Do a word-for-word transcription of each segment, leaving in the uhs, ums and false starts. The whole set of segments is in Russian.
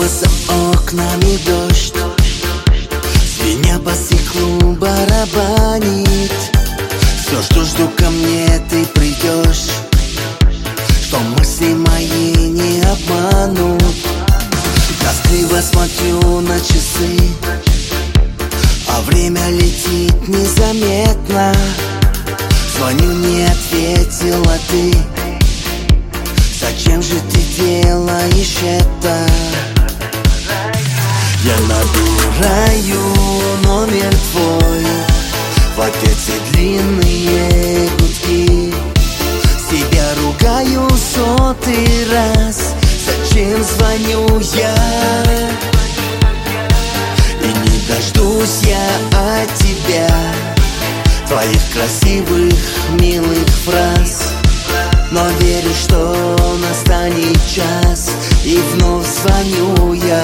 снова за окнами дождь, звеня по стеклу барабанит. Все жду, жду, ко мне ты придешь, что мысли мои не обманут. Тоскливо смотрю на часы, а время летит незаметно. Звоню, не ответила ты. Зачем же ты делаешь это? Я набираю номер твой в ответ все длинные гудки. Себя ругаю сотый раз. Зачем звоню я? И не дождусь я от тебя твоих красивых, милых фраз. Но верю, что настанет час, и вновь звоню я.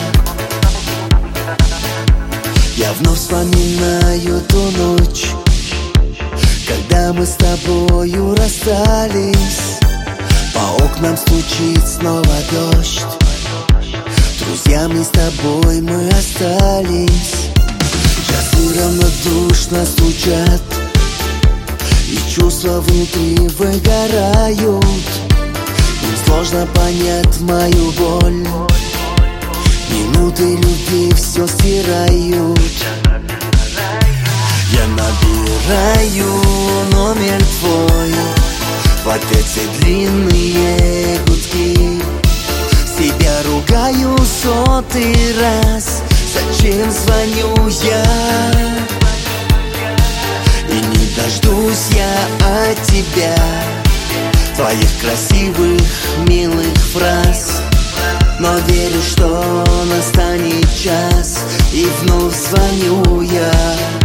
Я вновь вспоминаю ту ночь, когда мы с тобою расстались. По окнам стучит снова дождь. Друзьями с тобой мы остались. Часы равнодушно стучат, и чувства внутри выгорают. Им сложно понять мою боль. Минуты любви все стирают. Я набираю номер твой в ответ все длинные гудки. Себя ругаю сотый раз. Зачем звоню я? И не дождусь я от тебя твоих красивых, милых фраз. Но верю, что настанет час, и вновь звоню я.